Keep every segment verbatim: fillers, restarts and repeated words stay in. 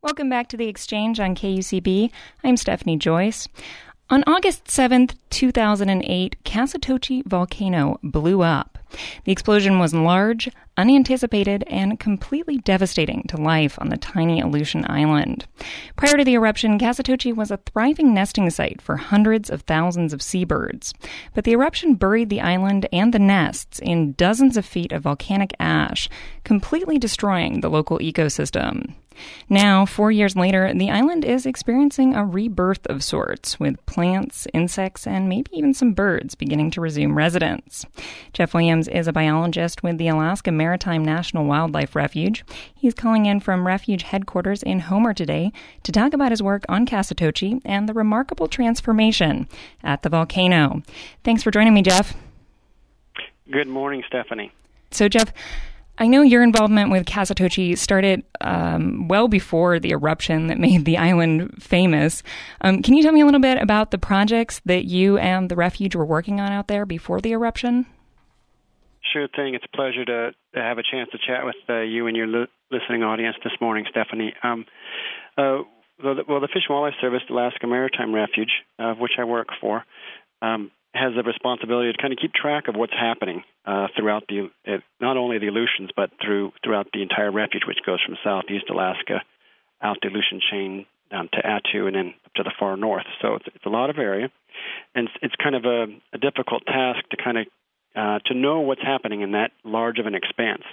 Welcome back to The Exchange on K U C B. I'm Stephanie Joyce. On August seventh, two thousand eight, Kasatochi volcano blew up. The explosion was large, unanticipated, and completely devastating to life on the tiny Aleutian island. Prior to the eruption, Kasatochi was a thriving nesting site for hundreds of thousands of seabirds. But the eruption buried the island and the nests in dozens of feet of volcanic ash, completely destroying the local ecosystem. Now, four years later, the island is experiencing a rebirth of sorts, with plants, insects, and maybe even some birds beginning to resume residence. Jeff Williams is a biologist with the Alaska Maritime National Wildlife Refuge. He's calling in from Refuge headquarters in Homer today to talk about his work on Kasatochi and the remarkable transformation at the volcano. Thanks for joining me, Jeff. Good morning, Stephanie. So, Jeff, I know your involvement with Kasatochi started um, well before the eruption that made the island famous. Um, can you tell me a little bit about the projects that you and the refuge were working on out there before the eruption? Sure thing. It's a pleasure to, to have a chance to chat with uh, you and your li- listening audience this morning, Stephanie. Um, uh, well, the, well, the Fish and Wildlife Service, Alaska Maritime Refuge, uh, which I work for, um, has the responsibility to kind of keep track of what's happening uh, throughout the, uh, not only the Aleutians, but through throughout the entire refuge, which goes from southeast Alaska out the Aleutian chain down to Attu and then up to the far north. So it's, it's a lot of area, and it's, it's kind of a, a difficult task to kind of uh, to know what's happening in that large of an expanse.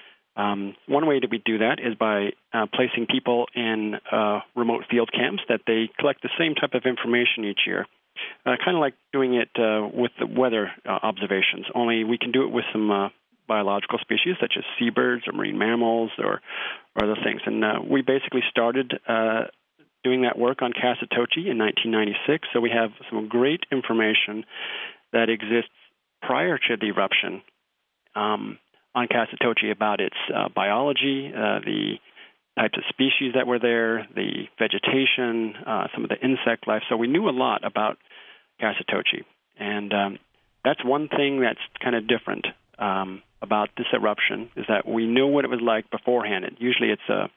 Um, one way that we do that is by uh, placing people in uh, remote field camps that they collect the same type of information each year. Uh, kind of like doing it uh, with the weather uh, observations, only we can do it with some uh, biological species such as seabirds or marine mammals or, or other things. And uh, we basically started uh, doing that work on Kasatochi in nineteen ninety-six, so we have some great information that exists prior to the eruption um, on Kasatochi about its uh, biology, uh, the types of species that were there, the vegetation, uh, some of the insect life. So we knew a lot about Kasatochi. And um, that's one thing that's kind of different um, about this eruption, is that we knew what it was like beforehand. It, usually it's a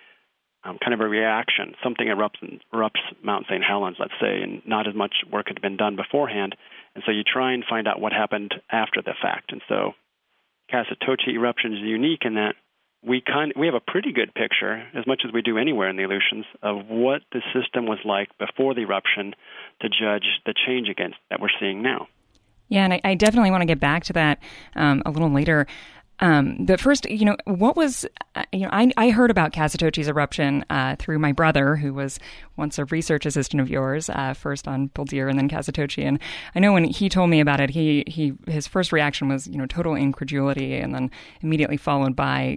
um, kind of a reaction. Something erupts, erupts Mount Saint Helens, let's say, and not as much work had been done beforehand. And so you try and find out what happened after the fact. And so Kasatochi eruption is unique in that we kind we have a pretty good picture, as much as we do anywhere in the Aleutians, of what the system was like before the eruption to judge the change against that we're seeing now. Yeah, and I, I definitely want to get back to that um, a little later. Um, but first, you know, what was, uh, you know, I, I heard about Kasatochi's eruption uh, through my brother, who was once a research assistant of yours, uh, first on Bull Deer and then Kasatochi. And I know when he told me about it, he, he his first reaction was, you know, total incredulity, and then immediately followed by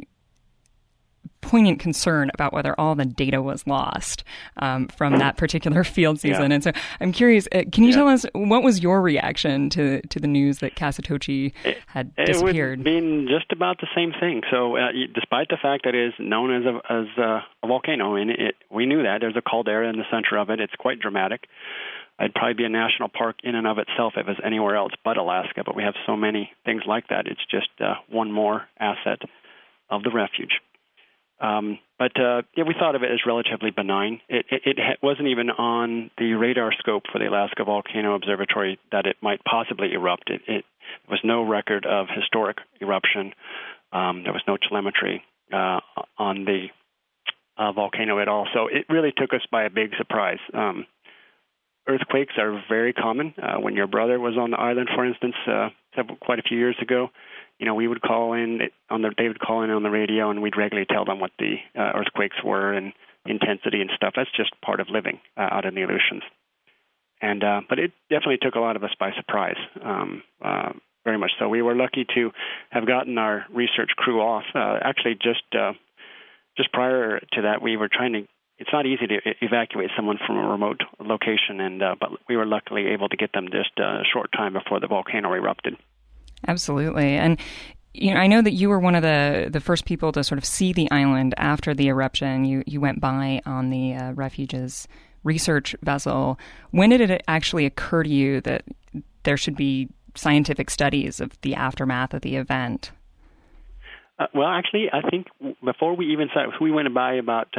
poignant concern about whether all the data was lost um, from that particular field season. Yeah. And so I'm curious, uh, can you yeah. tell us what was your reaction to, to the news that Kasatochi had it, disappeared? It would been just about the same thing. So uh, despite the fact that it is known as a, as a, a volcano, and it, we knew that, there's a caldera in the center of it. It's quite dramatic. It'd probably be a national park in and of itself if it was anywhere else but Alaska, but we have so many things like that. It's just uh, one more asset of the refuge. Um, but uh, yeah, we thought of it as relatively benign. It, it, it ha- wasn't even on the radar scope for the Alaska Volcano Observatory that it might possibly erupt. It, it there was no record of historic eruption. Um, there was no telemetry uh, on the uh, volcano at all. So it really took us by a big surprise. Um, earthquakes are very common. Uh, when your brother was on the island, for instance, uh, several, quite a few years ago, you know, we would call in on the they would call in on the radio, and we'd regularly tell them what the uh, earthquakes were and intensity and stuff. That's just part of living uh, out in the Aleutians. And uh, but it definitely took a lot of us by surprise, um, uh, very much so. We were lucky to have gotten our research crew off. Uh, actually, just uh, just prior to that, we were trying to. It's not easy to evacuate someone from a remote location, and uh, but we were luckily able to get them just a short time before the volcano erupted. Absolutely. And you know, I know that you were one of the, the first people to sort of see the island after the eruption. You you went by on the uh, refuge's research vessel. When did it actually occur to you that there should be scientific studies of the aftermath of the event? Uh, well, actually, I think before we even saw it, we went by about uh,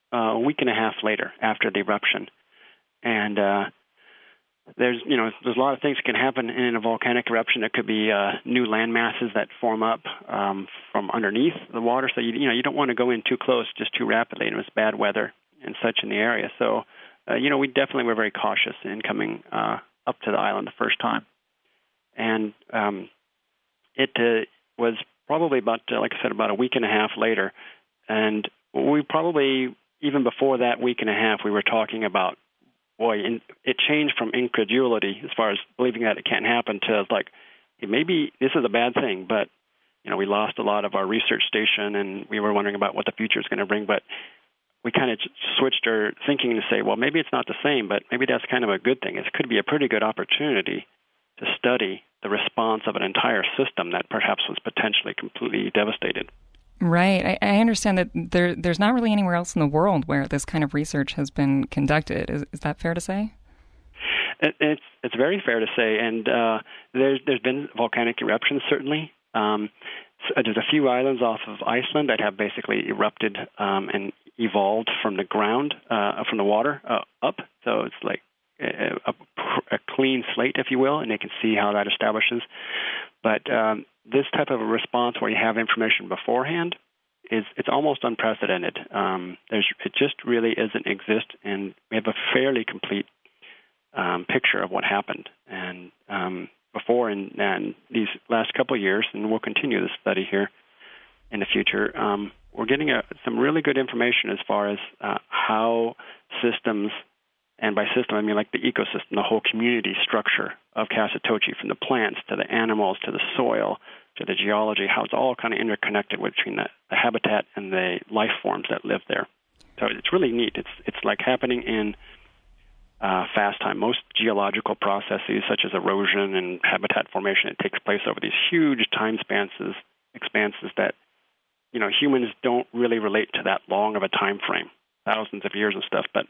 uh, a week and a half later after the eruption. And uh, there's, you know, there's a lot of things that can happen in a volcanic eruption. There could be uh, new land masses that form up um, from underneath the water. So, you, you know, you don't want to go in too close just too rapidly. And it was bad weather and such in the area. So, uh, you know, we definitely were very cautious in coming uh, up to the island the first time. And um, it uh, was probably about, uh, like I said, about a week and a half later. And we probably, even before that week and a half, we were talking about, boy, in, it changed from incredulity as far as believing that it can't happen to like, maybe this is a bad thing, but, you know, we lost a lot of our research station and we were wondering about what the future is going to bring. But we kind of switched our thinking to say, well, maybe it's not the same, but maybe that's kind of a good thing. It could be a pretty good opportunity to study the response of an entire system that perhaps was potentially completely devastated. Right. I, I understand that there, there's not really anywhere else in the world where this kind of research has been conducted. Is, is that fair to say? It, it's it's very fair to say, and uh, there's there's been volcanic eruptions certainly. Um, so there's a few islands off of Iceland that have basically erupted um, and evolved from the ground, uh, from the water uh, up. So it's like a, a, a clean slate, if you will, and they can see how that establishes. But um, this type of a response where you have information beforehand is it's almost unprecedented. Um, there's it just really doesn't exist, and we have a fairly complete um, picture of what happened. And um, before and, and these last couple of years, and we'll continue this study here in the future, um, we're getting a, some really good information as far as uh, how systems, and by system I mean like the ecosystem, the whole community structure of Kasatochi, from the plants to the animals to the soil to the geology, how it's all kind of interconnected between the, the habitat and the life forms that live there. So it's really neat. It's it's like happening in uh, fast time. Most geological processes, such as erosion and habitat formation, it takes place over these huge time spans, expanses that, you know, humans don't really relate to that long of a time frame, thousands of years and stuff. But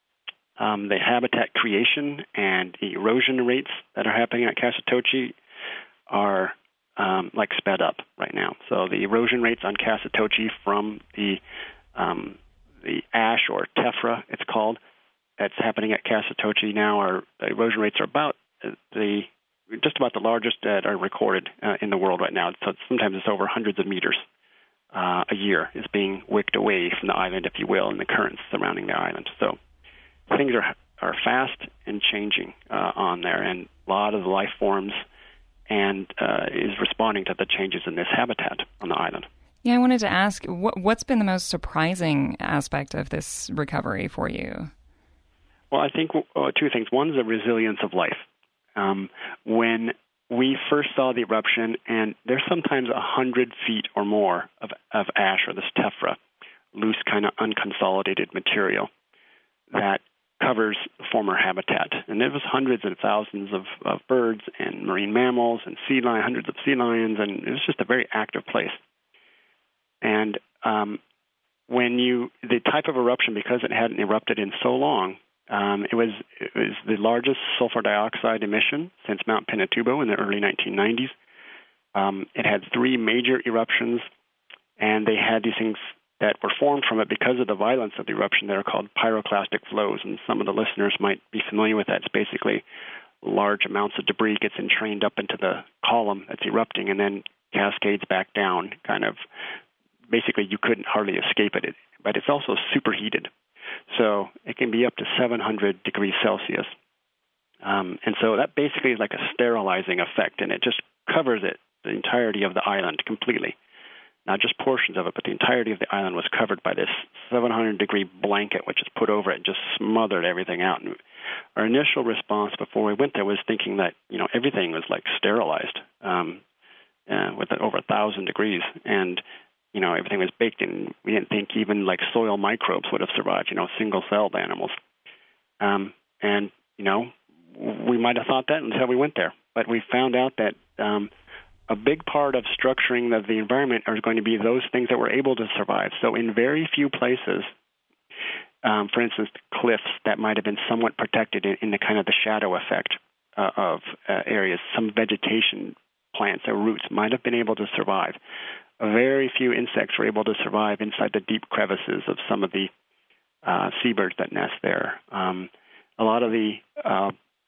um, the habitat creation and the erosion rates that are happening at Kasatochi are um, like sped up right now. So the erosion rates on Kasatochi from the um, the ash, or tephra, it's called, that's happening at Kasatochi now, are the erosion rates are about the just about the largest that are recorded uh, in the world right now. So sometimes it's over hundreds of meters uh, a year is being wicked away from the island, if you will, and the currents surrounding the island. So things are are fast and changing uh, on there, and a lot of the life forms and uh, is responding to the changes in this habitat on the island. Yeah, I wanted to ask, what, what's been the most surprising aspect of this recovery for you? Well, I think uh, two things. One is the resilience of life. Um, when we first saw the eruption, and there's sometimes a hundred feet or more of, of ash, or this tephra, loose kind of unconsolidated material that covers the former habitat. And there was hundreds and thousands of, of birds and marine mammals and sea lions, hundreds of sea lions, and it was just a very active place. And um, when you, the type of eruption, because it hadn't erupted in so long, um, it was it was the largest sulfur dioxide emission since Mount Pinatubo in the early nineteen nineties. Um, it had three major eruptions, and they had these things that were formed from it because of the violence of the eruption that are called pyroclastic flows. And some of the listeners might be familiar with that. It's basically large amounts of debris gets entrained up into the column that's erupting and then cascades back down, kind of. Basically, you couldn't hardly escape it, but it's also superheated. So it can be up to seven hundred degrees Celsius. Um, and so that basically is like a sterilizing effect, and it just covers it, the entirety of the island completely. Not just portions of it, but the entirety of the island was covered by this seven hundred degree blanket, which is put over it and just smothered everything out. And our initial response before we went there was thinking that, you know, everything was like sterilized um, uh, with over a thousand degrees. And you know, everything was baked in. We didn't think even like soil microbes would have survived, you know, single-celled animals. Um, and, you know, we might have thought that until we went there. But we found out that um, a big part of structuring of the environment are going to be those things that were able to survive. So in very few places, um, for instance, cliffs that might have been somewhat protected in, in the kind of the shadow effect uh, of uh, areas, some vegetation, plants or roots might have been able to survive. Very few insects were able to survive inside the deep crevices of some of the uh, seabirds that nest there. Um, a lot of the uh,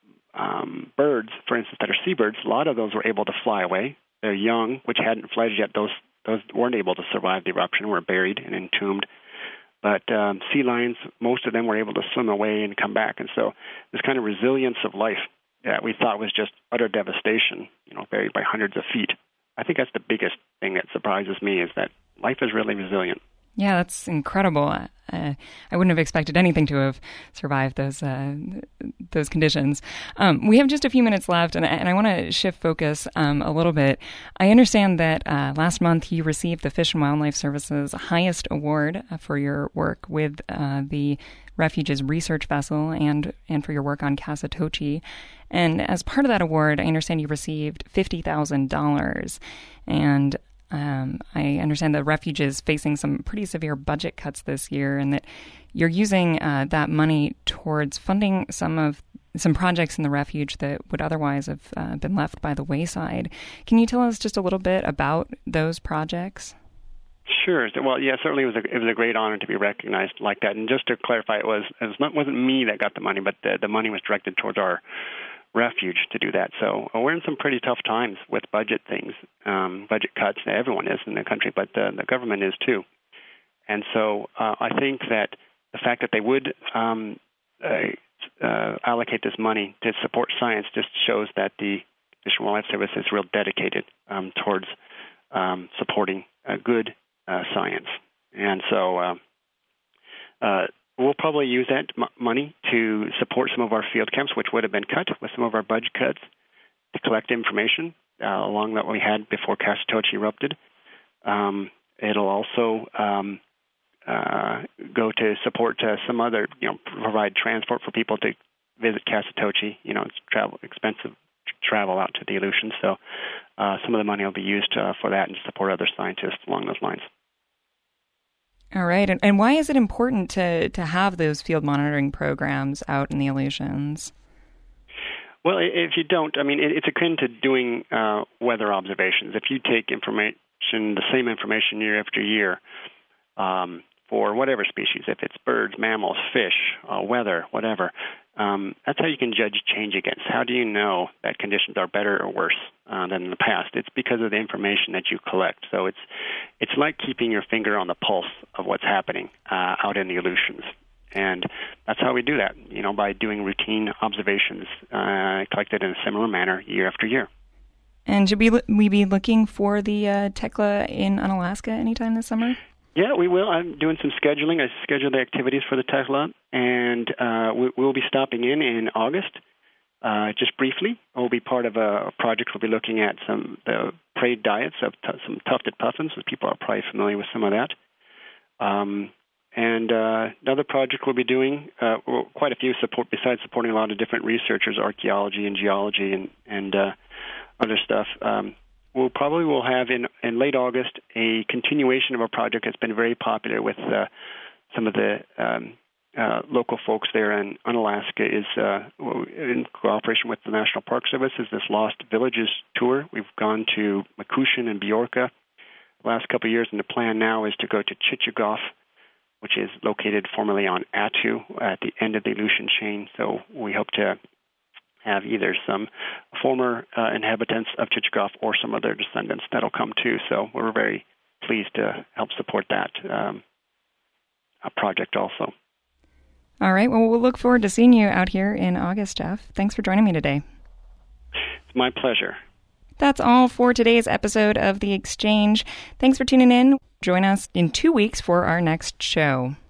um, birds, for instance, that are seabirds, a lot of those were able to fly away. They're young, which hadn't fledged yet. Those those weren't able to survive the eruption, were buried and entombed. But um, sea lions, most of them were able to swim away and come back. And so this kind of resilience of life that we thought was just utter devastation, you know, buried by hundreds of feet. I think that's the biggest thing that surprises me, is that life is really resilient. Yeah, that's incredible. Uh, I wouldn't have expected anything to have survived those uh, those conditions. Um, we have just a few minutes left, and, and I want to shift focus um, a little bit. I understand that uh, last month you received the Fish and Wildlife Service's highest award for your work with uh, the Refuge's research vessel and, and for your work on Kasatochi. And as part of that award, I understand you received fifty thousand dollars. And Um, I understand the Refuge is facing some pretty severe budget cuts this year, and that you're using uh, that money towards funding some of some projects in the Refuge that would otherwise have uh, been left by the wayside. Can you tell us just a little bit about those projects? Sure. Well, yeah, certainly it was a it was a great honor to be recognized like that. And just to clarify, it was it was not, wasn't me that got the money, but the, the money was directed towards our Refuge to do that. So uh, we're in some pretty tough times with budget things, um, budget cuts. Everyone is in the country, but uh, the government is too. And so uh, I think that the fact that they would um, uh, uh, allocate this money to support science just shows that the Fish and Wildlife Service is real dedicated um, towards um, supporting uh, good uh, science. And so uh, uh, we'll probably use that m- money to support some of our field camps, which would have been cut with some of our budget cuts, to collect information uh, along that we had before Kasatochi erupted. Um, it'll also um, uh, go to support uh, some other, you know, provide transport for people to visit Kasatochi. You know, it's travel expensive to travel out to the Aleutians, so uh, some of the money will be used uh, for that and to support other scientists along those lines. All right. And, and why is it important to, to have those field monitoring programs out in the Aleutians? Well, if you don't, I mean, it, it's akin to doing uh, weather observations. If you take information, the same information year after year, um, for whatever species, if it's birds, mammals, fish, uh, weather, whatever, um, that's how you can judge change against. How do you know that conditions are better or worse uh, than in the past? It's because of the information that you collect. So it's it's like keeping your finger on the pulse of what's happening uh, out in the Aleutians. And that's how we do that, you know, by doing routine observations uh, collected in a similar manner year after year. And should we, we be looking for the uh, Tekla in Unalaska anytime this summer? Yeah, we will. I'm doing some scheduling. I scheduled the activities for the Tekla, and uh, we, we'll be stopping in in August, uh, just briefly. We'll be part of a project. We'll be looking at some the prey diets of t- some tufted puffins, so people are probably familiar with some of that. Um, and uh, another project we'll be doing, uh, well, quite a few support, besides supporting a lot of different researchers, archaeology and geology and, and uh, other stuff. Um, We'll probably will have in, in late August a continuation of a project that's been very popular with uh, some of the um, uh, local folks there in Unalaska. Is uh, in cooperation with the National Park Service, is this Lost Villages tour. We've gone to Makushin and Biorka the last couple of years, and the plan now is to go to Chichagof, which is located formerly on Attu at the end of the Aleutian chain. So we hope to have either some former uh, inhabitants of Chichagof or some of their descendants that'll come too. So we're very pleased to help support that um, project also. All right. Well, we'll look forward to seeing you out here in August, Jeff. Thanks for joining me today. It's my pleasure. That's all for today's episode of The Exchange. Thanks for tuning in. Join us in two weeks for our next show.